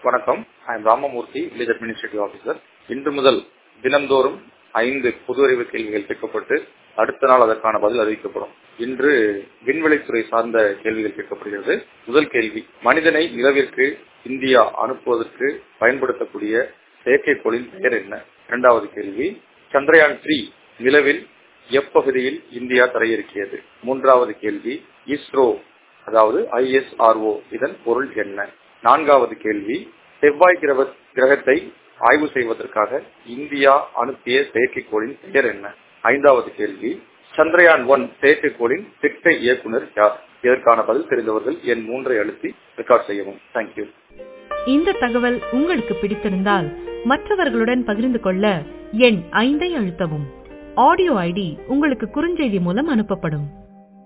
வணக்கம். I M Ramamoorthy, village administrative officer. இன்று முதல் தினந்தோறும் 5 பொது அறிவு கேள்விகள் கேட்கப்பட்டு அடுத்த நாள் அதற்கான பதில் அறிவிக்கப்படும். இன்று விண்வெளித்துறை சார்ந்த கேள்விகள் கேட்கப்படுகிறது. முதல் கேள்வி, மனிதனை நிலவிற்கு இந்தியா அனுப்புவதற்கு பயன்படுத்தக்கூடிய செயற்கைக்கோளின் பெயர் என்ன? இரண்டாவது கேள்வி, சந்திரயான் 3 நிலவில் எப்பகுதியில் இந்தியா தரையிறக்கியது? மூன்றாவது கேள்வி, இஸ்ரோ அதாவது ISRO இதன் பொருள் என்ன? நான்காவது கேள்வி, செவ்வாய் கிரகத்தை ஆய்வு செய்வதற்காக இந்தியா அனுப்பிய செயற்கைக்கோளின் பெயர் என்ன? ஐந்தாவது கேள்வி, சந்திரயான் 1 செயற்கைக்கோளின் திட்ட இயக்குனர் யார்? இதற்கான பதில் தெரிந்தவர்கள் எண் 3 அழுத்தி ரெக்கார்ட் செய்யவும். தேங்க்யூ. இந்த தகவல் உங்களுக்கு பிடித்திருந்தால் மற்றவர்களுடன் பகிர்ந்து கொள்ள எண் 5 அழுத்தவும். ஆடியோ ஐடி உங்களுக்கு குறுஞ்செய்தி மூலம் அனுப்பப்படும்.